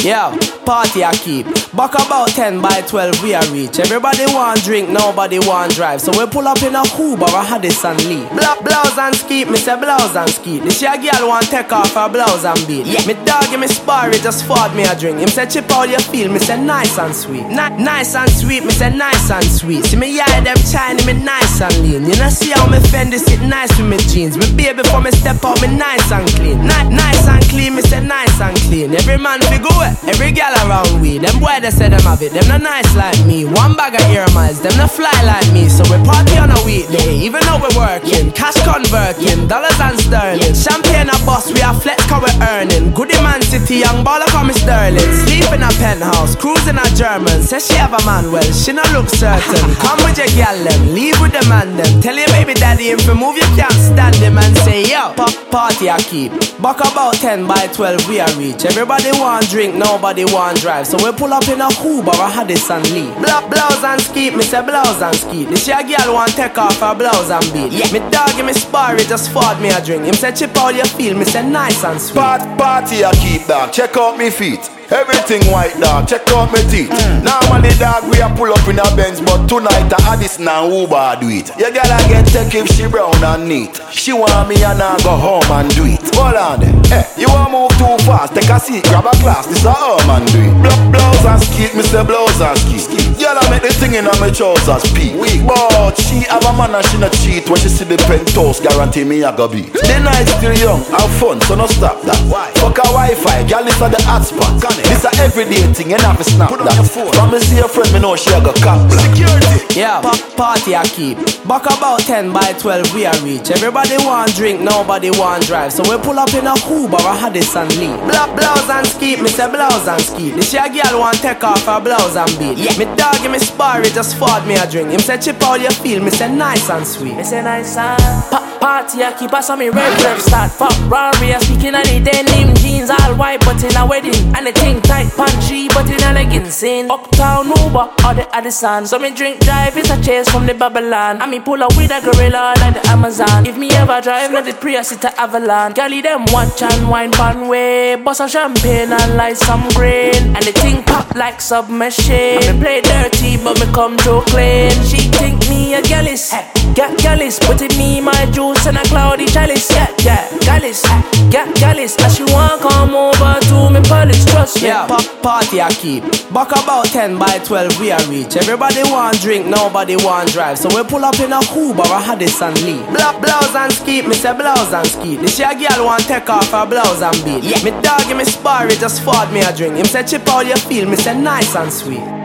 Yeah, party I keep. Back about 10 by 12 we are reach. Everybody want drink, nobody want drive. So we pull up in a Uber or Haddis and Lee. Blouse and skeet, me say blouse and skeet. This year girl want take off her blouse and beat. Me dog give me sparry, just fought me a drink. Him say chip how you feel, me say nice and sweet. Nice and sweet, me say nice and sweet. See me eye them shiny, me nice and lean. You know see how me Fendi sit nice with me jeans. Me baby before me step out, me nice and clean. Nice and clean, me say nice and clean. Every man fi go it, every gal around we. Them boy they say them have it, them not nice like me. One bag of ear miles, them not fly like me. So we party on a weekday, even though we working. Cash converting, dollars and sterling. Champagne a bus, we are flex cause we earning. Goody Man City, young baller call me Sterling. Sleep in a penthouse, cruising a German. Say she have a man, well she no look certain. Come with your gal them, leave with the man them. Tell your baby daddy if you move you can't stand him. And say yo, party I keep. Back about 10 by 12 we are reach. Everybody want drink, nobody want drive. So we pull up in a Uber or Haddis and Lee. Blouse and skeet, me say blouse and skeet. This year girl want take off her blouse and beat. Me dog give me sparry, just fought me a drink. Him say chip how you feel, me say nice and sweet. Party I keep dog, check out me feet. Everything white dog, check out my teeth. Normally dog we a pull up in a Benz, but tonight I Haddis and Uber do it. Your girl I get take if she brown and neat. She want me and I go home and do it. Hold on then, you want move too fast? Take a seat, grab a class, this a home and do it. Blouse and skeet, me say blouse and skeet. Girl I make the thing in my trousers peak. But she have a man and she not cheat. When she see the penthouse, guarantee me I go beat. The night still young, have fun, so no stop that. Fuck a Wi-Fi, girl this a the hotspot. This a everyday thing, you have to snap that. From me see a friend, me know she a go cop black. Security. Yeah, party I keep. Back about 10 by 12 we are reach. Everybody want drink, nobody want drive. So we pull up in a Uber or Haddis and Lee. Blouse and skeet, me say blouse and skeet. This year girl want take off her blouse and beat. Me dog give me sparry, just fought me a drink. Him say chip how you feel, me say nice and sweet. Me say nice and party I keep us on me red start. Fuck Rory, I speaking of the denim jeans all white but in a wedding. And the thing tight punchy but in a leggings in Uptown Uber or the Addison. So me drink drive is a chase from the Babylon. And me pull up with a gorilla like the Amazon. If me ever drive let the Prius it a Avalon. Gally them watch and wine pan way. Bust a champagne and light some green. And the thing pop like submachine. And me play dirty but me come through clean. She think me a gallus, get gallus. Putting me my juice in a cloudy chalice. Yeah, gallus, get gallus. And she want come over to me palace, trust me. Yeah, party I keep. Back about 10 by 12 we are reach. Everybody want drink, nobody want drive. So we pull up in a Uber or Haddis and Lee. Blouse and skeet, me say blouse and skeet. This year girl want take off her blouse and beat. Me dog give me sparry, just fought me a drink. Him say chip how you feel, me say nice and sweet.